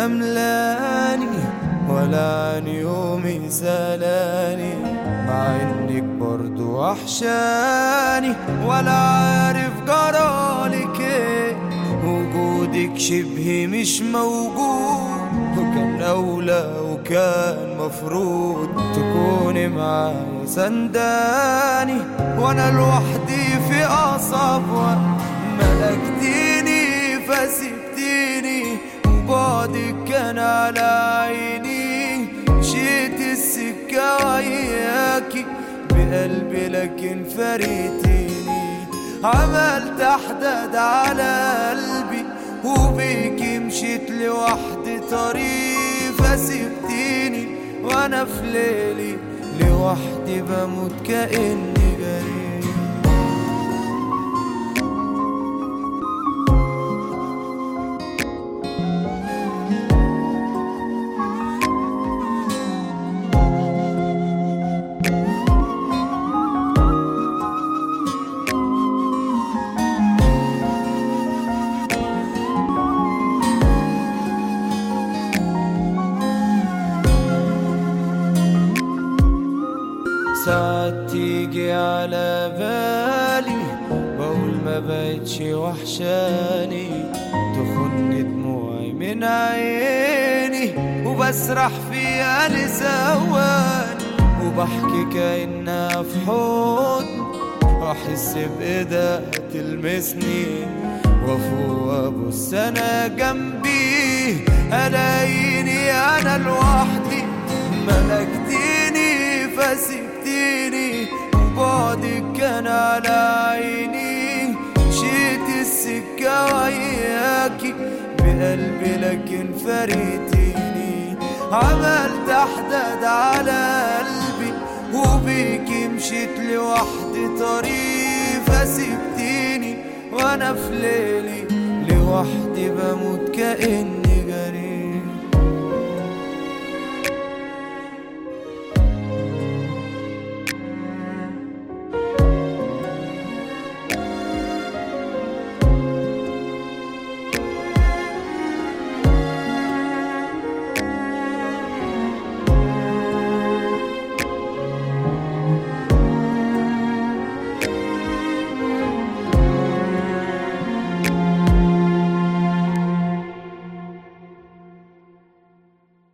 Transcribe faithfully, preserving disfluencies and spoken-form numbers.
ملاني ولا عن يومي سلاني، مع انك برضو وحشاني ولا عارف جرالك ايه. وجودك شبه مش موجود، وكان اولى وكان مفروض تكوني معايا سنداني، وانا لوحدي في اصعب وقت ملكتيني فسبتيني، وبعدك كان على عيني. مشيت السكة وياكي بقلبي لكن فريتيني، عملت احداد على قلبي وبيكي مشيت لوحدي طريق، فسبتيني وانا في ليلي لوحدي بموت كأني جريء. ساعات تيجي على بالي بقول ما بقتش وحشاني، تخن دموعي من عيني وبسرح فيها لثواني، وبحكي كأنها في حضن واحس بايدها تلمسني، وافوق وابص انا جنبي الاقيني انا لوحدي. ملكتيني فسبتيني وبعدك كان على عيني، مشيت السكة وياكي بقلبي لكن فريتيني، عملت احداد على قلبي وبيكي مشيت لوحدي طريق، فسبتيني وانا في ليلي لوحدي بموت كأني